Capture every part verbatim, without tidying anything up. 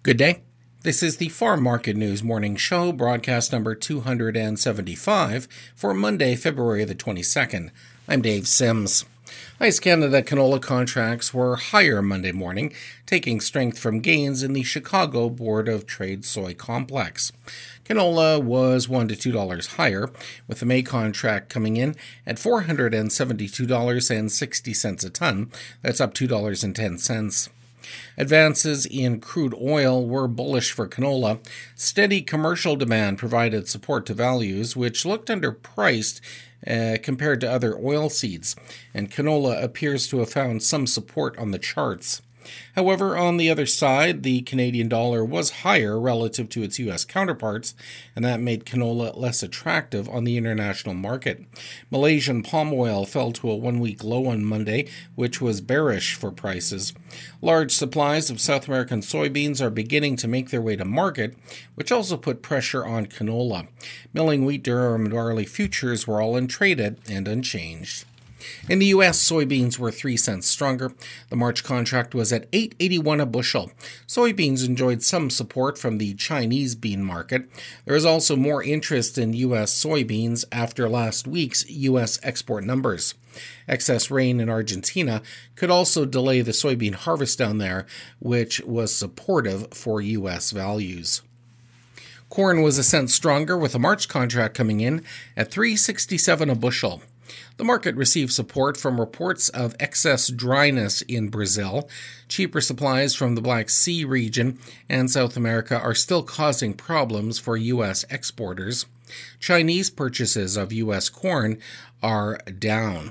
Good day. This is the Farm Market News Morning Show, broadcast number two hundred seventy-five for Monday, February the twenty-second. I'm Dave Sims. Ice Canada canola contracts were higher Monday morning, taking strength from gains in the Chicago Board of Trade soy complex. Canola was one to two dollars higher, with the May contract coming in at four hundred seventy-two dollars and sixty cents a ton. That's up two dollars and ten cents. Advances in crude oil were bullish for canola. Steady commercial demand provided support to values, which looked underpriced uh, compared to other oil seeds, and canola appears to have found some support on the charts. However, on the other side, the Canadian dollar was higher relative to its U S counterparts, and that made canola less attractive on the international market. Malaysian palm oil fell to a one-week low on Monday, which was bearish for prices. Large supplies of South American soybeans are beginning to make their way to market, which also put pressure on canola. Milling wheat, durum, and barley futures were all untraded and unchanged. In the U S, soybeans were three cents stronger. The March contract was at eight dollars and eighty-one cents a bushel. Soybeans enjoyed some support from the Chinese bean market. There is also more interest in U S soybeans after last week's U S export numbers. Excess rain in Argentina could also delay the soybean harvest down there, which was supportive for U S values. Corn was a cent stronger, with the March contract coming in at three dollars and sixty-seven cents a bushel. The market received support from reports of excess dryness in Brazil. Cheaper supplies from the Black Sea region and South America are still causing problems for U S exporters. Chinese purchases of U S corn are down.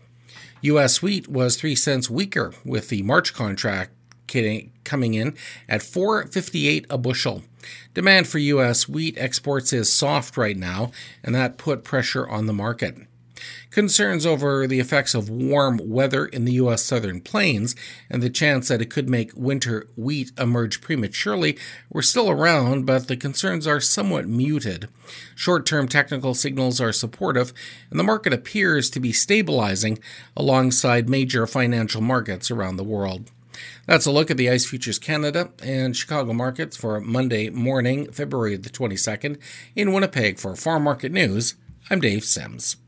U S wheat was three cents weaker, with the March contract coming in at four dollars and fifty-eight cents a bushel. Demand for U S wheat exports is soft right now, and that put pressure on the market. Concerns over the effects of warm weather in the U S southern plains and the chance that it could make winter wheat emerge prematurely were still around, but the concerns are somewhat muted. Short-term technical signals are supportive, and the market appears to be stabilizing alongside major financial markets around the world. That's a look at the ICE Futures Canada and Chicago markets for Monday morning, February the twenty-second. In Winnipeg for Farm Market News, I'm Dave Sims.